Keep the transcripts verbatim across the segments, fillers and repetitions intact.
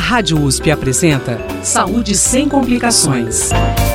Rádio U S P apresenta Saúde Sem Complicações.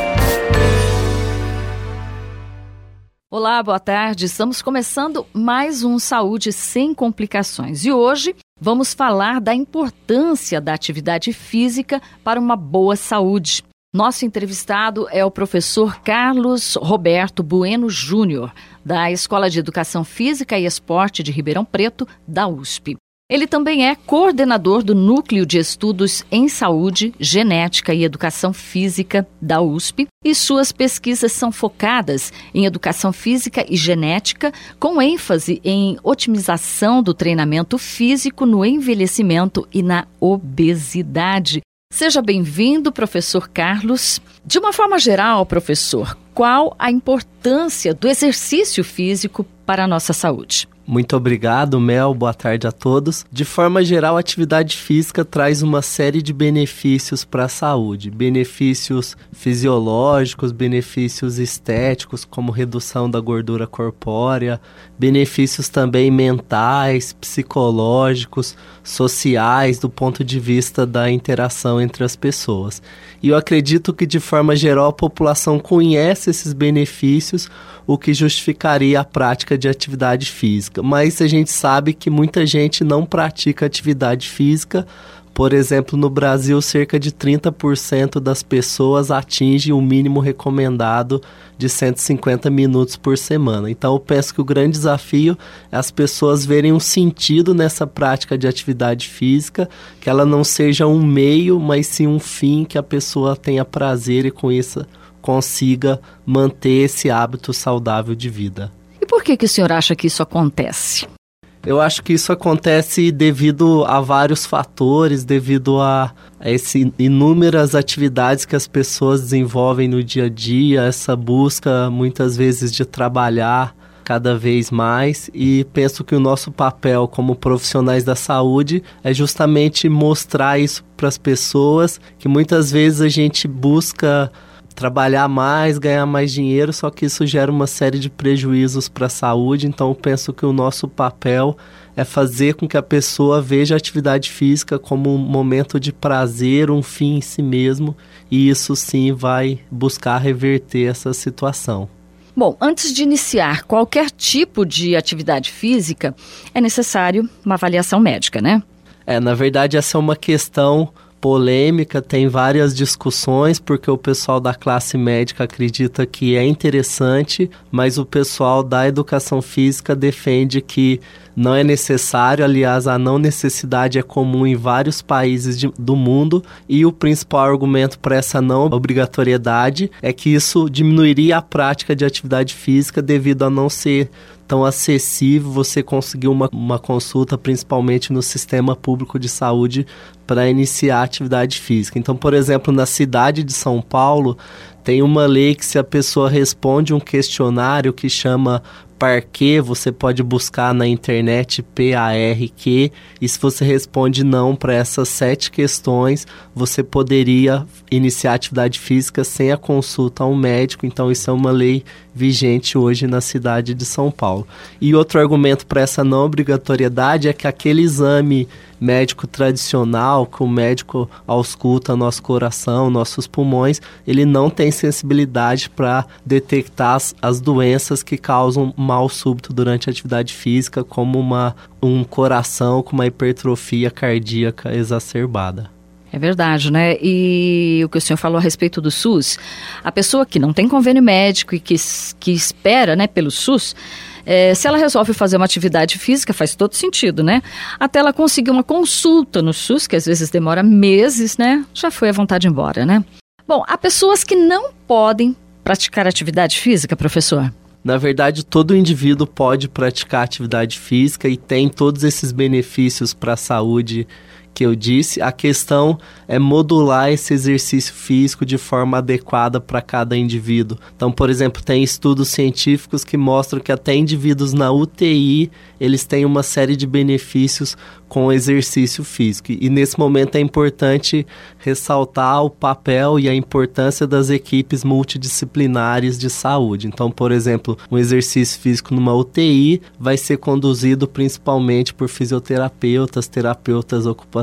Olá, boa tarde. Estamos começando mais um Saúde Sem Complicações. E hoje vamos falar da importância da atividade física para uma boa saúde. Nosso entrevistado é o professor Carlos Roberto Bueno Júnior, da Escola de Educação Física e Esporte de Ribeirão Preto, da U S P. Ele também é coordenador do Núcleo de Estudos em Saúde, Genética e Educação Física da U S P e suas pesquisas são focadas em educação física e genética, com ênfase em otimização do treinamento físico no envelhecimento e na obesidade. Seja bem-vindo, professor Carlos. De uma forma geral, professor, qual a importância do exercício físico para a nossa saúde? Muito obrigado, Mel. Boa tarde a todos. De forma geral, a atividade física traz uma série de benefícios para a saúde. Benefícios fisiológicos, benefícios estéticos, como redução da gordura corpórea, benefícios também mentais, psicológicos, sociais, do ponto de vista da interação entre as pessoas. E eu acredito que, de forma geral, a população conhece esses benefícios, o que justificaria a prática de atividade física. Mas a gente sabe que muita gente não pratica atividade física. Por exemplo, no Brasil, cerca de trinta por cento das pessoas atingem o mínimo recomendado de cento e cinquenta minutos por semana. Então, eu penso que o grande desafio é as pessoas verem um sentido nessa prática de atividade física, que ela não seja um meio, mas sim um fim, que a pessoa tenha prazer e com isso consiga manter esse hábito saudável de vida. E por que que o senhor acha que isso acontece? Eu acho que isso acontece devido a vários fatores, devido a, a esse, inúmeras atividades que as pessoas desenvolvem no dia a dia, essa busca muitas vezes de trabalhar cada vez mais, e penso que o nosso papel como profissionais da saúde é justamente mostrar isso para as pessoas, que muitas vezes a gente busca trabalhar mais, ganhar mais dinheiro, só que isso gera uma série de prejuízos para a saúde. Então eu penso que o nosso papel é fazer com que a pessoa veja a atividade física como um momento de prazer, um fim em si mesmo, e isso sim vai buscar reverter essa situação. Bom, antes de iniciar qualquer tipo de atividade física, é necessário uma avaliação médica, né? É, na verdade, essa é uma questão polêmica, tem várias discussões, porque o pessoal da classe médica acredita que é interessante, mas o pessoal da educação física defende que não é necessário. Aliás, a não necessidade é comum em vários países de, do mundo, e o principal argumento para essa não obrigatoriedade é que isso diminuiria a prática de atividade física devido a não ser tão acessível você conseguir uma, uma consulta, principalmente no sistema público de saúde, para iniciar a atividade física. Então, por exemplo, na cidade de São Paulo, tem uma lei que, se a pessoa responde um questionário que chama Parquet, você pode buscar na internet P A R Q, e se você responde não para essas sete questões, você poderia iniciar atividade física sem a consulta a um médico. Então isso é uma lei vigente hoje na cidade de São Paulo. E outro argumento para essa não obrigatoriedade é que aquele exame médico tradicional, que o médico ausculta nosso coração, nossos pulmões, ele não tem sensibilidade para detectar as, as doenças que causam mal súbito durante a atividade física, como uma, um coração com uma hipertrofia cardíaca exacerbada. É verdade, né? E o que o senhor falou a respeito do SUS, a pessoa que não tem convênio médico e que, que espera, né, pelo SUS, é, se ela resolve fazer uma atividade física, faz todo sentido, né? Até ela conseguir uma consulta no SUS, que às vezes demora meses, né? Já foi à vontade embora, né? Bom, há pessoas que não podem praticar atividade física, professor? Na verdade, todo indivíduo pode praticar atividade física e tem todos esses benefícios para a saúde que eu disse. A questão é modular esse exercício físico de forma adequada para cada indivíduo. Então, por exemplo, tem estudos científicos que mostram que até indivíduos na U T I, eles têm uma série de benefícios com o exercício físico. E nesse momento é importante ressaltar o papel e a importância das equipes multidisciplinares de saúde. Então, por exemplo, um exercício físico numa U T I vai ser conduzido principalmente por fisioterapeutas, terapeutas ocupacionais,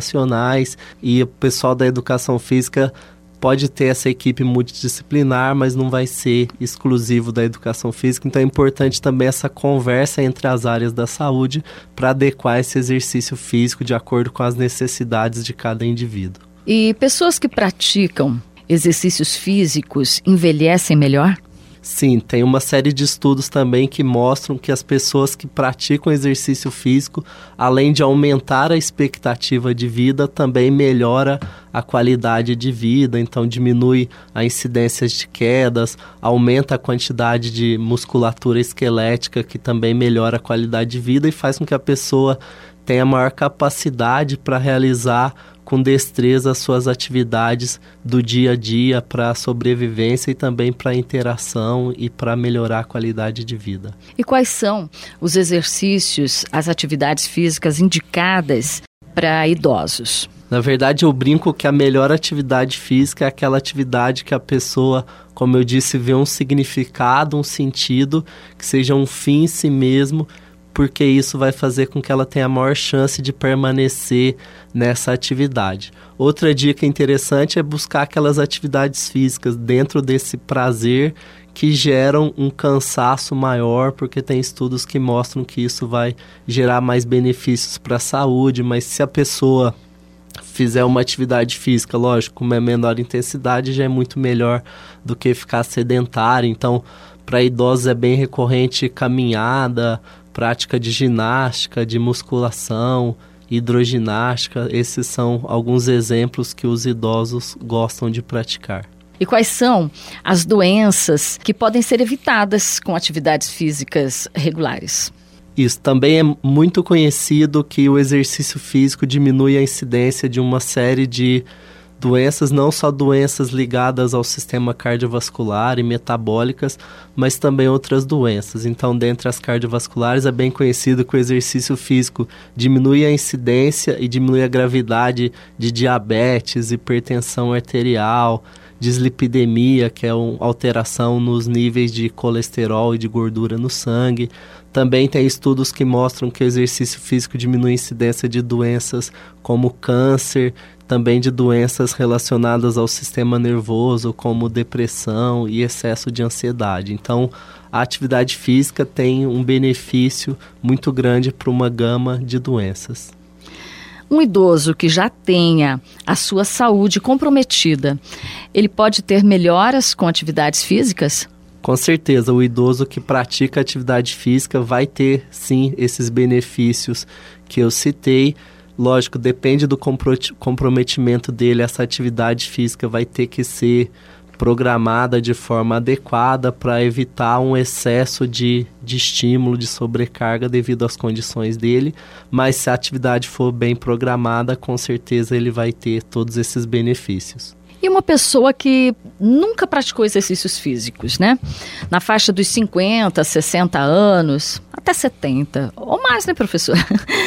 ocupacionais, e o pessoal da educação física pode ter essa equipe multidisciplinar, mas não vai ser exclusivo da educação física. Então é importante também essa conversa entre as áreas da saúde para adequar esse exercício físico de acordo com as necessidades de cada indivíduo. E pessoas que praticam exercícios físicos envelhecem melhor? Sim, tem uma série de estudos também que mostram que as pessoas que praticam exercício físico, além de aumentar a expectativa de vida, também melhora a qualidade de vida, então diminui a incidência de quedas, aumenta a quantidade de musculatura esquelética, que também melhora a qualidade de vida e faz com que a pessoa tenha maior capacidade para realizar com destreza as suas atividades do dia a dia para a sobrevivência e também para a interação e para melhorar a qualidade de vida. E quais são os exercícios, as atividades físicas indicadas para idosos? Na verdade, eu brinco que a melhor atividade física é aquela atividade que a pessoa, como eu disse, vê um significado, um sentido, que seja um fim em si mesmo, porque isso vai fazer com que ela tenha a maior chance de permanecer nessa atividade. Outra dica interessante é buscar aquelas atividades físicas dentro desse prazer que geram um cansaço maior, porque tem estudos que mostram que isso vai gerar mais benefícios para a saúde, mas se a pessoa fizer uma atividade física, lógico, com uma menor intensidade, já é muito melhor do que ficar sedentário. Então, para idosos é bem recorrente caminhada, prática de ginástica, de musculação, hidroginástica. Esses são alguns exemplos que os idosos gostam de praticar. E quais são as doenças que podem ser evitadas com atividades físicas regulares? Isso também é muito conhecido que o exercício físico diminui a incidência de uma série de doenças, não só doenças ligadas ao sistema cardiovascular e metabólicas, mas também outras doenças. Então, dentre as cardiovasculares, é bem conhecido que o exercício físico diminui a incidência e diminui a gravidade de diabetes, hipertensão arterial, dislipidemia, que é uma alteração nos níveis de colesterol e de gordura no sangue. Também tem estudos que mostram que o exercício físico diminui a incidência de doenças como câncer, também de doenças relacionadas ao sistema nervoso, como depressão e excesso de ansiedade. Então, a atividade física tem um benefício muito grande para uma gama de doenças. Um idoso que já tenha a sua saúde comprometida, ele pode ter melhoras com atividades físicas? Com certeza, o idoso que pratica atividade física vai ter, sim, esses benefícios que eu citei. Lógico, depende do comprometimento dele, essa atividade física vai ter que ser programada de forma adequada para evitar um excesso de, de estímulo, de sobrecarga devido às condições dele, mas se a atividade for bem programada, com certeza ele vai ter todos esses benefícios. E uma pessoa que nunca praticou exercícios físicos, né? Na faixa dos cinquenta, sessenta anos, até setenta, ou mais, né, professor?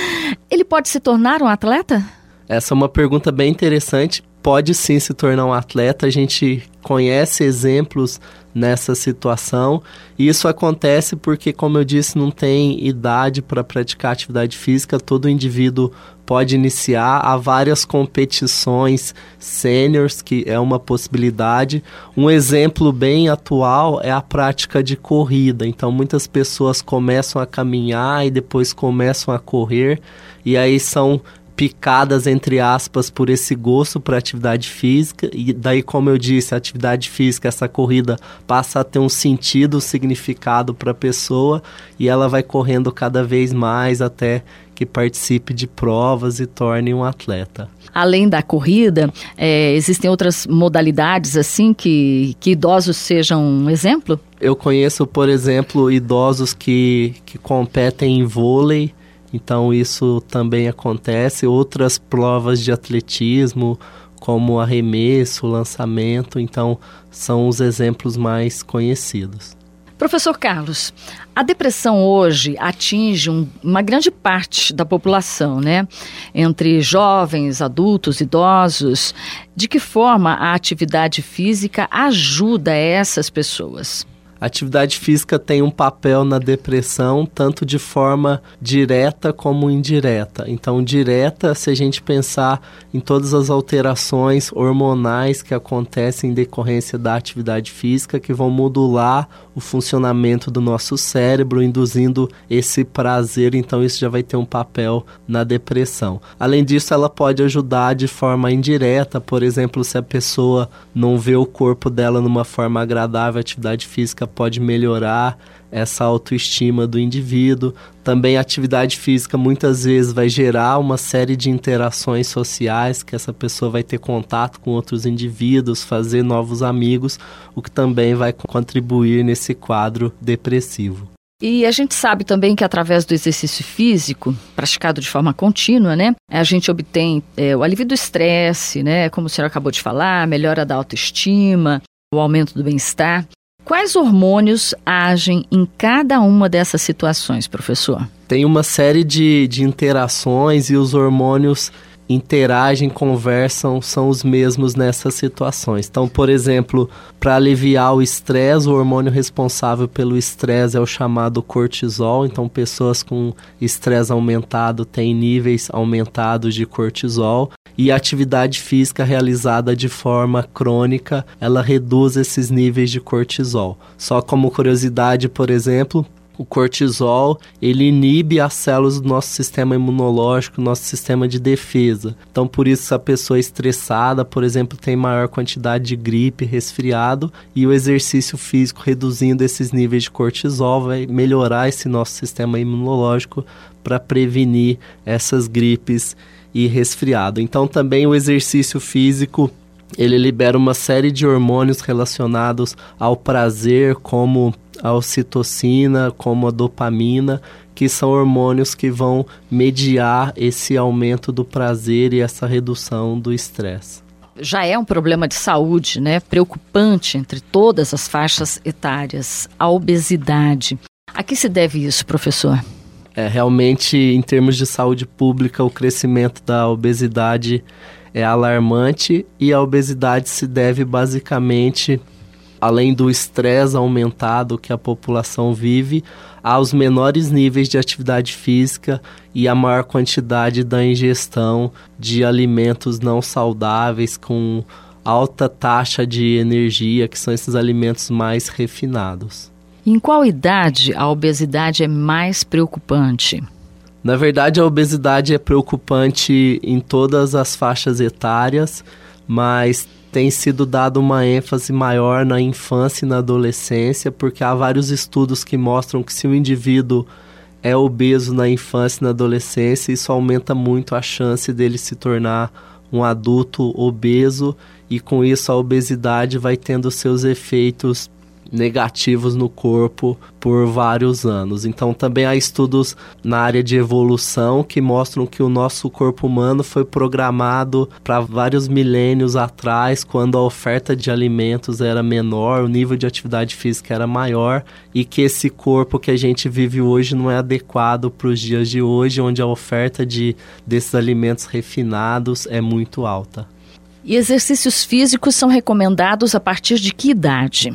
Ele pode se tornar um atleta? Essa é uma pergunta bem interessante. Pode sim se tornar um atleta, a gente conhece exemplos nessa situação e isso acontece porque, como eu disse, não tem idade para praticar atividade física, todo indivíduo pode iniciar, há várias competições sêniores que é uma possibilidade. Um exemplo bem atual é a prática de corrida, então muitas pessoas começam a caminhar e depois começam a correr e aí são picadas, entre aspas, por esse gosto por atividade física e daí, como eu disse, a atividade física, essa corrida passa a ter um sentido, um significado para a pessoa e ela vai correndo cada vez mais até que participe de provas e torne um atleta. Além da corrida, é, existem outras modalidades assim que, que idosos sejam um exemplo? Eu conheço, por exemplo, idosos que, que competem em vôlei. Então isso também acontece, outras provas de atletismo, como arremesso, lançamento, então são os exemplos mais conhecidos. Professor Carlos, a depressão hoje atinge um, uma grande parte da população, né? Entre jovens, adultos, idosos. De que forma a atividade física ajuda essas pessoas? A atividade física tem um papel na depressão, tanto de forma direta como indireta. Então, direta, se a gente pensar em todas as alterações hormonais que acontecem em decorrência da atividade física, que vão modular o funcionamento do nosso cérebro, induzindo esse prazer, então isso já vai ter um papel na depressão. Além disso, ela pode ajudar de forma indireta, por exemplo, se a pessoa não vê o corpo dela numa forma agradável, a atividade física pode melhorar essa autoestima do indivíduo. Também a atividade física muitas vezes vai gerar uma série de interações sociais, que essa pessoa vai ter contato com outros indivíduos, fazer novos amigos, o que também vai contribuir nesse quadro depressivo. E a gente sabe também que através do exercício físico, praticado de forma contínua, né, a gente obtém é, o alívio do estresse, né, como o senhor acabou de falar, a melhora da autoestima, o aumento do bem-estar. Quais hormônios agem em cada uma dessas situações, professor? Tem uma série de, de interações e os hormônios interagem, conversam, são os mesmos nessas situações. Então, por exemplo, para aliviar o estresse, o hormônio responsável pelo estresse é o chamado cortisol. Então, pessoas com estresse aumentado têm níveis aumentados de cortisol. E a atividade física realizada de forma crônica, ela reduz esses níveis de cortisol. Só como curiosidade, por exemplo, o cortisol, ele inibe as células do nosso sistema imunológico, nosso sistema de defesa. Então, por isso, a pessoa estressada, por exemplo, tem maior quantidade de gripe, resfriado, e o exercício físico reduzindo esses níveis de cortisol vai melhorar esse nosso sistema imunológico para prevenir essas gripes e resfriado. Então, também o exercício físico, ele libera uma série de hormônios relacionados ao prazer, como a ocitocina, como a dopamina, que são hormônios que vão mediar esse aumento do prazer e essa redução do estresse. Já é um problema de saúde, né, preocupante entre todas as faixas etárias, a obesidade. A que se deve isso, professor? É, realmente, em termos de saúde pública, o crescimento da obesidade é alarmante e a obesidade se deve basicamente, além do estresse aumentado que a população vive, aos menores níveis de atividade física e a maior quantidade da ingestão de alimentos não saudáveis com alta taxa de energia, que são esses alimentos mais refinados. Em qual idade a obesidade é mais preocupante? Na verdade, a obesidade é preocupante em todas as faixas etárias, mas tem sido dada uma ênfase maior na infância e na adolescência, porque há vários estudos que mostram que se o indivíduo é obeso na infância e na adolescência, isso aumenta muito a chance dele se tornar um adulto obeso, e com isso a obesidade vai tendo seus efeitos negativos no corpo por vários anos. Então também há estudos na área de evolução que mostram que o nosso corpo humano foi programado para vários milênios atrás, quando a oferta de alimentos era menor, o nível de atividade física era maior, e que esse corpo que a gente vive hoje não é adequado para os dias de hoje, onde a oferta de, desses alimentos refinados é muito alta. E exercícios físicos são recomendados a partir de que idade?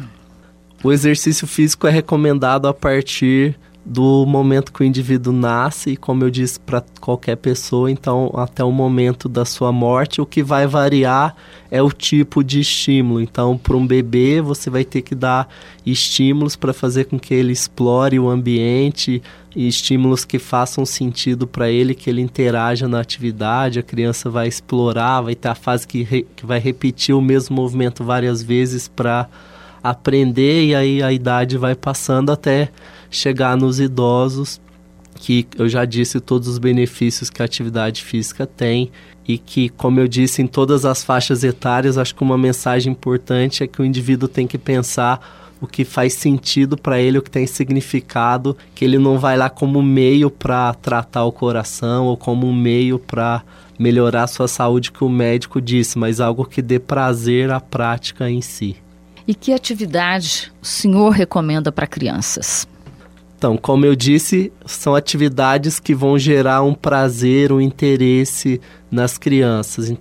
O exercício físico é recomendado a partir do momento que o indivíduo nasce, e como eu disse, para qualquer pessoa, então até o momento da sua morte. O que vai variar é o tipo de estímulo. Então, para um bebê, você vai ter que dar estímulos para fazer com que ele explore o ambiente, e estímulos que façam sentido para ele, que ele interaja na atividade. A criança vai explorar, vai ter a fase que, re, que vai repetir o mesmo movimento várias vezes para aprender, e aí a idade vai passando até chegar nos idosos, que eu já disse todos os benefícios que a atividade física tem, e que, como eu disse, em todas as faixas etárias, acho que uma mensagem importante é que o indivíduo tem que pensar o que faz sentido para ele, o que tem significado, que ele não vai lá como meio para tratar o coração ou como um meio para melhorar a sua saúde, que o médico disse, mas algo que dê prazer à prática em si. E que atividade o senhor recomenda para crianças? Então, como eu disse, são atividades que vão gerar um prazer, um interesse nas crianças. Então,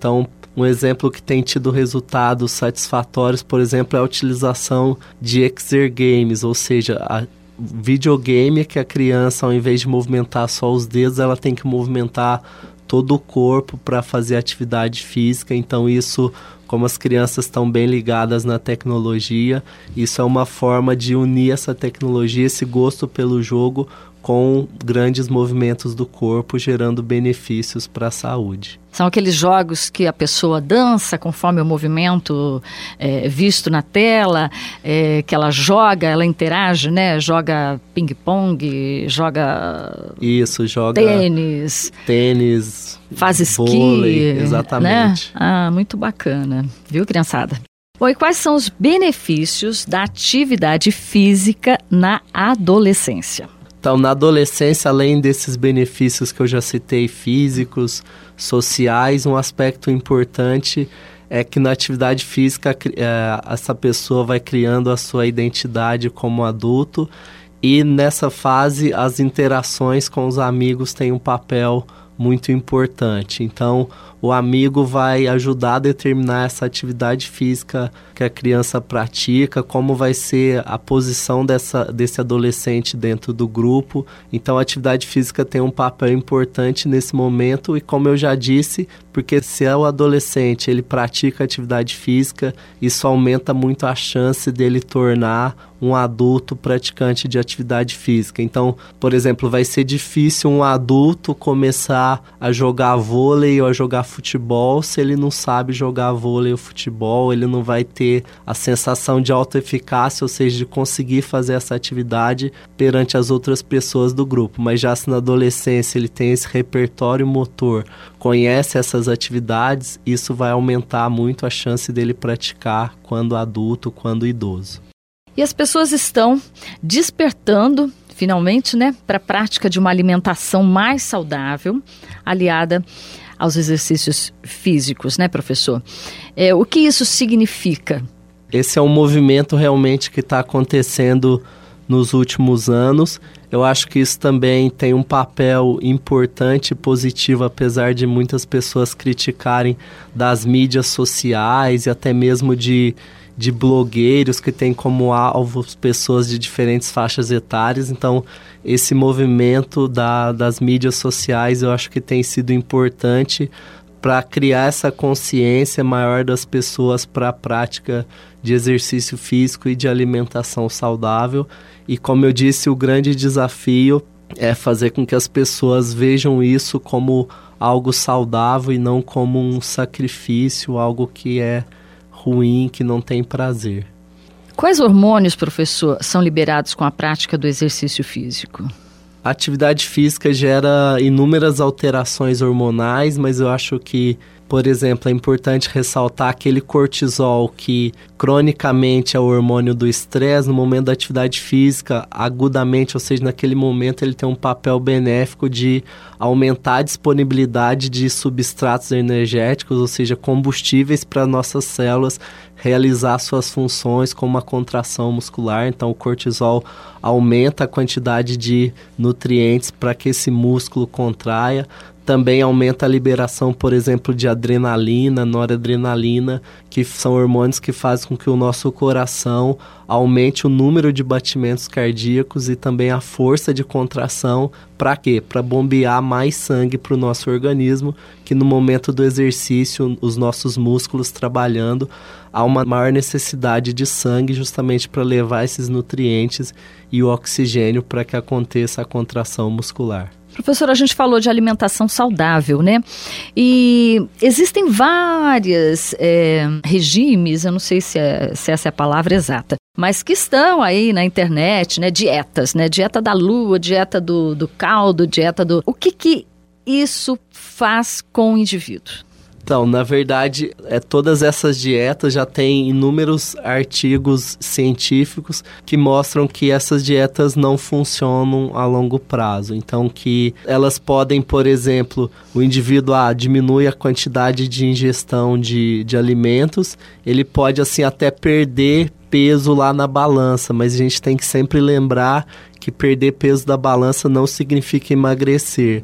Um exemplo que tem tido resultados satisfatórios, por exemplo, é a utilização de exergames, ou seja, a videogame que a criança, ao invés de movimentar só os dedos, ela tem que movimentar todo o corpo para fazer atividade física. Então isso, como as crianças estão bem ligadas na tecnologia, isso é uma forma de unir essa tecnologia, esse gosto pelo jogo, com grandes movimentos do corpo, gerando benefícios para a saúde. São aqueles jogos que a pessoa dança conforme o movimento é, visto na tela, é, que ela joga, ela interage, né? Joga ping-pong, joga... Isso, joga... Tênis. Tênis, faz esqui. Vôlei, exatamente. Né? Ah, muito bacana. Viu, criançada? Bom, e quais são os benefícios da atividade física na adolescência? Então, na adolescência, além desses benefícios que eu já citei, físicos, sociais, um aspecto importante é que na atividade física é, essa pessoa vai criando a sua identidade como adulto, e nessa fase as interações com os amigos têm um papel muito importante. Então, o amigo vai ajudar a determinar essa atividade física que a criança pratica, como vai ser a posição dessa, desse adolescente dentro do grupo. Então, a atividade física tem um papel importante nesse momento, e como eu já disse, porque se é o adolescente, ele pratica atividade física, isso aumenta muito a chance dele tornar um adulto praticante de atividade física. Então, por exemplo, vai ser difícil um adulto começar a jogar vôlei ou a jogar futebol se ele não sabe jogar vôlei ou futebol, ele não vai ter a sensação de autoeficácia, ou seja, de conseguir fazer essa atividade perante as outras pessoas do grupo. Mas já se na adolescência ele tem esse repertório motor, conhece essas atividades, isso vai aumentar muito a chance dele praticar quando adulto, quando idoso. E as pessoas estão despertando, finalmente, né, para a prática de uma alimentação mais saudável, aliada aos exercícios físicos, né, professor? É, o que isso significa? Esse é um movimento realmente que está acontecendo nos últimos anos. Eu acho que isso também tem um papel importante e positivo, apesar de muitas pessoas criticarem das mídias sociais e até mesmo de... de blogueiros que têm como alvos pessoas de diferentes faixas etárias. Então, esse movimento da, das mídias sociais eu acho que tem sido importante para criar essa consciência maior das pessoas para a prática de exercício físico e de alimentação saudável. E como eu disse, o grande desafio é fazer com que as pessoas vejam isso como algo saudável e não como um sacrifício, algo que é ruim, que não tem prazer. Quais hormônios, professor, são liberados com a prática do exercício físico? A atividade física gera inúmeras alterações hormonais, mas eu acho que, por exemplo, é importante ressaltar aquele cortisol que cronicamente é o hormônio do estresse. No momento da atividade física, agudamente, ou seja, naquele momento ele tem um papel benéfico de aumentar a disponibilidade de substratos energéticos, ou seja, combustíveis para nossas células realizar suas funções como a contração muscular. Então o cortisol aumenta a quantidade de nutrientes para que esse músculo contraia. Também aumenta a liberação, por exemplo, de adrenalina, noradrenalina, que são hormônios que fazem com que o nosso coração aumente o número de batimentos cardíacos e também a força de contração. Para quê? Para bombear mais sangue para o nosso organismo, que no momento do exercício, os nossos músculos trabalhando, há uma maior necessidade de sangue justamente para levar esses nutrientes e o oxigênio para que aconteça a contração muscular. Professor, a gente falou de alimentação saudável, né? E existem vários é, regimes, eu não sei se, é, se essa é a palavra exata, mas que estão aí na internet, né? Dietas, né? Dieta da lua, dieta do, do caldo, dieta do... O que que isso faz com o indivíduo? Então, na verdade, é, todas essas dietas já têm inúmeros artigos científicos que mostram que essas dietas não funcionam a longo prazo. Então, que elas podem, por exemplo, o indivíduo ah, diminui a quantidade de ingestão de, de alimentos, ele pode, assim, até perder peso lá na balança, mas a gente tem que sempre lembrar que perder peso da balança não significa emagrecer.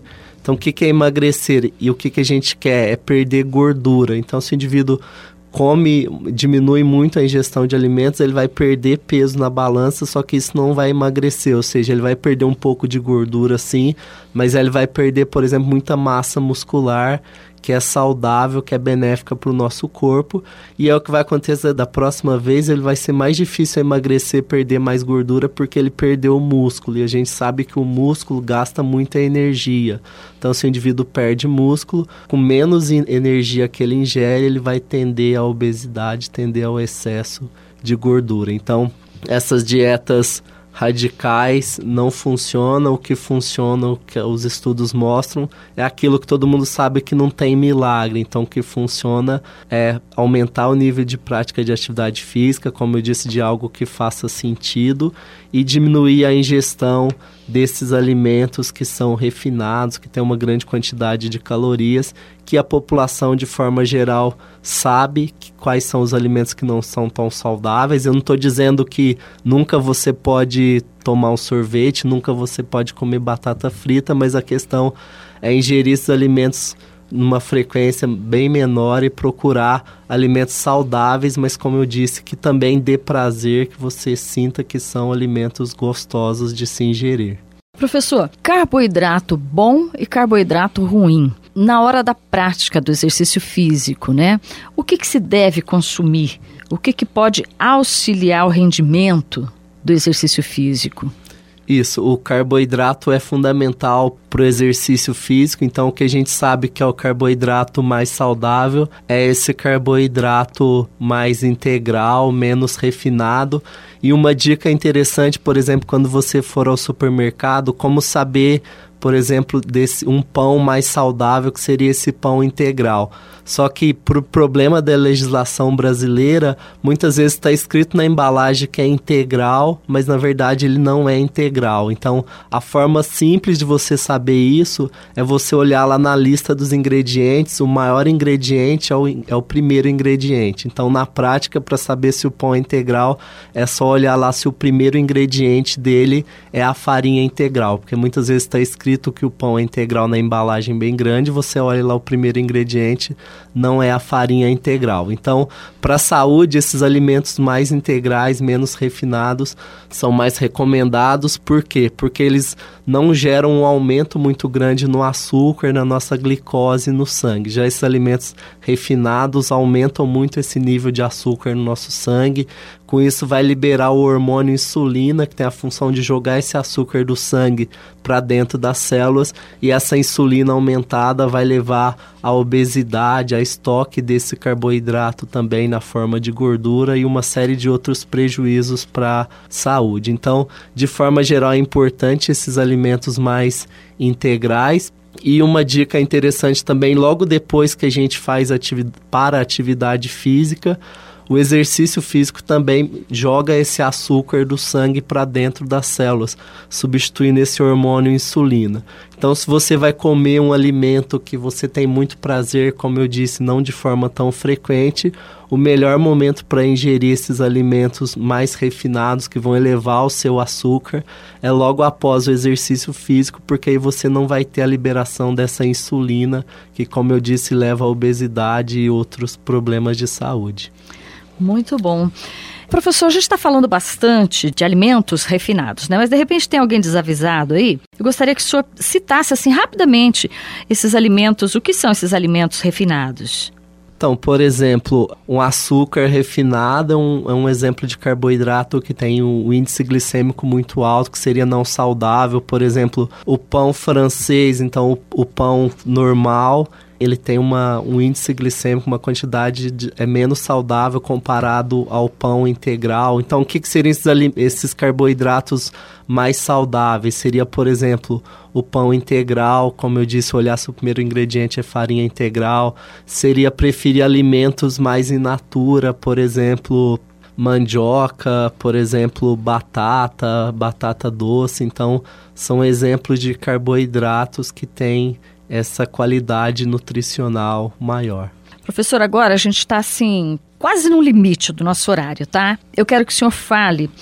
Então, o que, que é emagrecer? E o que, que a gente quer? É perder gordura. Então, se o indivíduo come, diminui muito a ingestão de alimentos, ele vai perder peso na balança, só que isso não vai emagrecer, ou seja, ele vai perder um pouco de gordura sim, mas ele vai perder, por exemplo, muita massa muscular, que é saudável, que é benéfica para o nosso corpo, e é o que vai acontecer da próxima vez, ele vai ser mais difícil emagrecer, perder mais gordura, porque ele perdeu o músculo, e a gente sabe que o músculo gasta muita energia. Então, se o indivíduo perde músculo, com menos energia que ele ingere, ele vai tender à obesidade, tender ao excesso de gordura. Então, essas dietas radicais não funcionam. O que funciona, o que os estudos mostram, é aquilo que todo mundo sabe que não tem milagre. Então, o que funciona é aumentar o nível de prática de atividade física, como eu disse, de algo que faça sentido, e diminuir a ingestão desses alimentos que são refinados, que tem uma grande quantidade de calorias, que a população, de forma geral, sabe que, quais são os alimentos que não são tão saudáveis. Eu não estou dizendo que nunca você pode tomar um sorvete, nunca você pode comer batata frita, mas a questão é ingerir esses alimentos numa frequência bem menor e procurar alimentos saudáveis, mas como eu disse, que também dê prazer, que você sinta que são alimentos gostosos de se ingerir. Professor, carboidrato bom e carboidrato ruim, na hora da prática do exercício físico, né? O que, que se deve consumir? O que, que pode auxiliar o rendimento do exercício físico? Isso, o carboidrato é fundamental para o exercício físico, então o que a gente sabe que é o carboidrato mais saudável é esse carboidrato mais integral, menos refinado. E uma dica interessante, por exemplo, quando você for ao supermercado, como saber, por exemplo, desse um pão mais saudável, que seria esse pão integral. Só que para o problema da legislação brasileira, muitas vezes está escrito na embalagem que é integral, mas na verdade ele não é integral. Então, a forma simples de você saber isso é você olhar lá na lista dos ingredientes, o maior ingrediente é o, é o primeiro ingrediente. Então, na prática, para saber se o pão é integral, é só olhar lá se o primeiro ingrediente dele é a farinha integral, porque muitas vezes está escrito que o pão é integral na embalagem bem grande, você olha lá o primeiro ingrediente, não é a farinha integral. Então, para a saúde, esses alimentos mais integrais, menos refinados, são mais recomendados. Por quê? Porque eles não geram um aumento muito grande no açúcar, na nossa glicose no sangue. Já esses alimentos refinados aumentam muito esse nível de açúcar no nosso sangue. Com isso, vai liberar o hormônio insulina, que tem a função de jogar esse açúcar do sangue para dentro das células, e essa insulina aumentada vai levar à obesidade, a estoque desse carboidrato também na forma de gordura e uma série de outros prejuízos para a saúde. Então, de forma geral, é importante esses alimentos mais integrais. E uma dica interessante também, logo depois que a gente faz atividade, para a atividade física, o exercício físico também joga esse açúcar do sangue para dentro das células, substituindo esse hormônio insulina. Então, se você vai comer um alimento que você tem muito prazer, como eu disse, não de forma tão frequente, o melhor momento para ingerir esses alimentos mais refinados, que vão elevar o seu açúcar, é logo após o exercício físico, porque aí você não vai ter a liberação dessa insulina, que, como eu disse, leva à obesidade e outros problemas de saúde. Muito bom. Professor, a gente está falando bastante de alimentos refinados, né? Mas de repente tem alguém desavisado aí. Eu gostaria que o senhor citasse assim rapidamente esses alimentos. O que são esses alimentos refinados? Então, por exemplo, um açúcar refinado é um, é um exemplo de carboidrato que tem um índice glicêmico muito alto, que seria não saudável. Por exemplo, o pão francês, então o, o pão normal, ele tem uma, um índice glicêmico, uma quantidade de, é menos saudável comparado ao pão integral. Então, o que, que seriam esses, esses carboidratos mais saudáveis? Seria, por exemplo, o pão integral, como eu disse, olhar se o primeiro ingrediente é farinha integral. Seria preferir alimentos mais in natura, por exemplo, mandioca, por exemplo, batata, batata doce. Então, são exemplos de carboidratos que têm essa qualidade nutricional maior. Professor, agora a gente está assim, quase no limite do nosso horário, tá? Eu quero que o senhor fale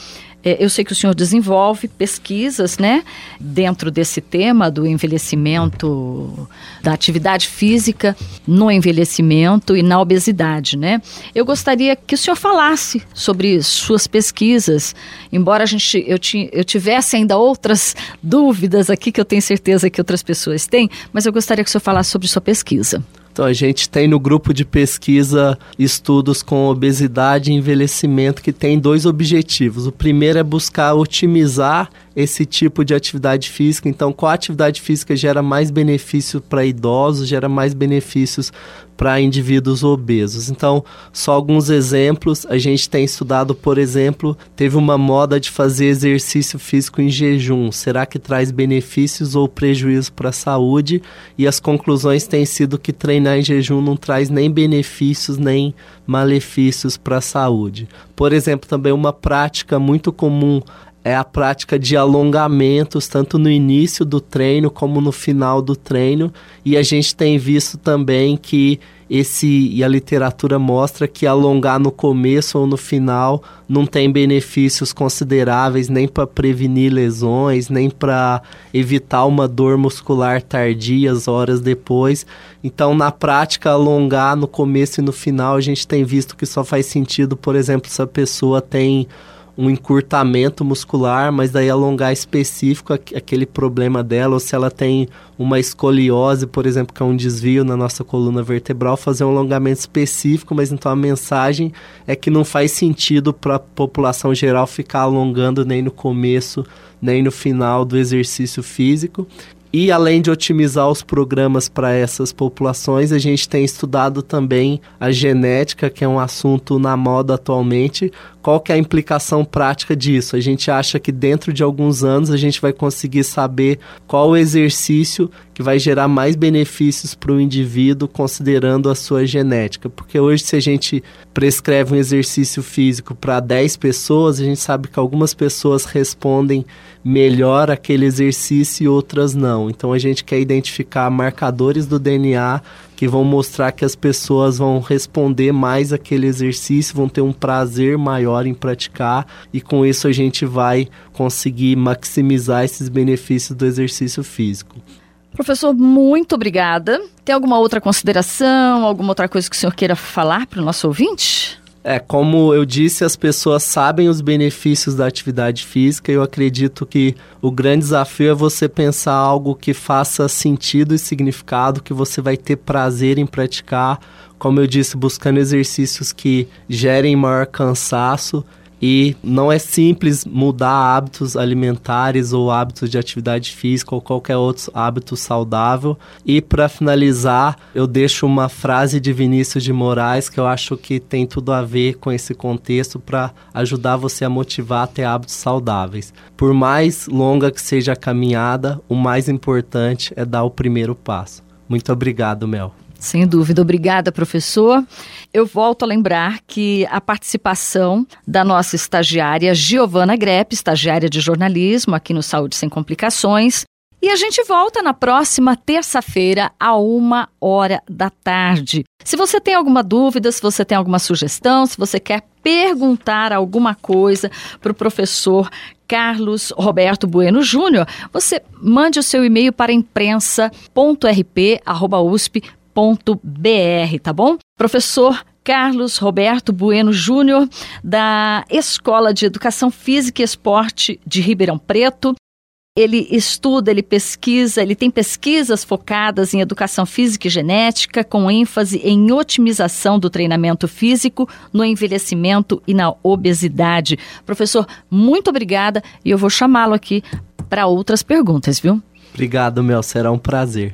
É, eu sei que o senhor desenvolve pesquisas, né, dentro desse tema do envelhecimento, da atividade física no envelhecimento e na obesidade, né? Eu gostaria que o senhor falasse sobre suas pesquisas, embora a gente, eu, ti, eu tivesse ainda outras dúvidas aqui, que eu tenho certeza que outras pessoas têm, mas eu gostaria que o senhor falasse sobre sua pesquisa. Então, a gente tem no grupo de pesquisa estudos com obesidade e envelhecimento que tem dois objetivos. O primeiro é buscar otimizar esse tipo de atividade física. Então, qual atividade física gera mais benefício para idosos, gera mais benefícios para indivíduos obesos. Então, só alguns exemplos. A gente tem estudado, por exemplo, teve uma moda de fazer exercício físico em jejum. Será que traz benefícios ou prejuízo para a saúde? E as conclusões têm sido que treinar em jejum não traz nem benefícios, nem malefícios para a saúde. Por exemplo, também uma prática muito comum é a prática de alongamentos, tanto no início do treino como no final do treino. E a gente tem visto também que esse, e a literatura mostra que alongar no começo ou no final não tem benefícios consideráveis nem para prevenir lesões, nem para evitar uma dor muscular tardia horas depois. Então, na prática, alongar no começo e no final, a gente tem visto que só faz sentido, por exemplo, se a pessoa tem um encurtamento muscular, mas daí alongar específico aquele problema dela, ou se ela tem uma escoliose, por exemplo, que é um desvio na nossa coluna vertebral, fazer um alongamento específico, mas então a mensagem é que não faz sentido para a população geral ficar alongando nem no começo, nem no final do exercício físico. E além de otimizar os programas para essas populações, a gente tem estudado também a genética, que é um assunto na moda atualmente. Qual que é a implicação prática disso? A gente acha que dentro de alguns anos a gente vai conseguir saber qual o exercício que vai gerar mais benefícios para o indivíduo considerando a sua genética. Porque hoje, se a gente prescreve um exercício físico para dez pessoas, a gente sabe que algumas pessoas respondem melhor aquele exercício e outras não. Então a gente quer identificar marcadores do D N A que vão mostrar que as pessoas vão responder mais àquele exercício, vão ter um prazer maior em praticar, e com isso a gente vai conseguir maximizar esses benefícios do exercício físico. Professor, muito obrigada. Tem alguma outra consideração, alguma outra coisa que o senhor queira falar para o nosso ouvinte? É, como eu disse, as pessoas sabem os benefícios da atividade física, e eu acredito que o grande desafio é você pensar algo que faça sentido e significado, que você vai ter prazer em praticar, como eu disse, buscando exercícios que gerem maior cansaço. E não é simples mudar hábitos alimentares ou hábitos de atividade física ou qualquer outro hábito saudável. E para finalizar, eu deixo uma frase de Vinícius de Moraes que eu acho que tem tudo a ver com esse contexto para ajudar você a motivar a ter hábitos saudáveis. Por mais longa que seja a caminhada, o mais importante é dar o primeiro passo. Muito obrigado, Mel. Sem dúvida. Obrigada, professor. Eu volto a lembrar que a participação da nossa estagiária Giovana Grepp, estagiária de jornalismo aqui no Saúde Sem Complicações. E a gente volta na próxima terça-feira, a uma hora da tarde. Se você tem alguma dúvida, se você tem alguma sugestão, se você quer perguntar alguma coisa para o professor Carlos Roberto Bueno Júnior, você mande o seu e-mail para imprensa ponto r p arroba u s p ponto b r, tá bom? Professor Carlos Roberto Bueno Júnior, da Escola de Educação Física e Esporte de Ribeirão Preto. Ele estuda, ele pesquisa, ele tem pesquisas focadas em educação física e genética, com ênfase em otimização do treinamento físico, no envelhecimento e na obesidade. Professor, muito obrigada, e eu vou chamá-lo aqui para outras perguntas, viu? Obrigado, Mel, será um prazer.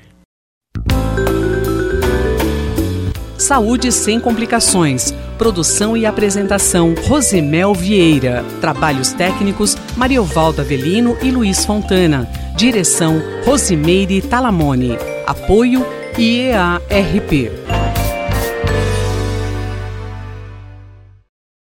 Saúde Sem Complicações. Produção e apresentação Rosemel Vieira. Trabalhos técnicos Mariovaldo Avelino e Luiz Fontana. Direção Rosimeire Talamone. Apoio I E A R P.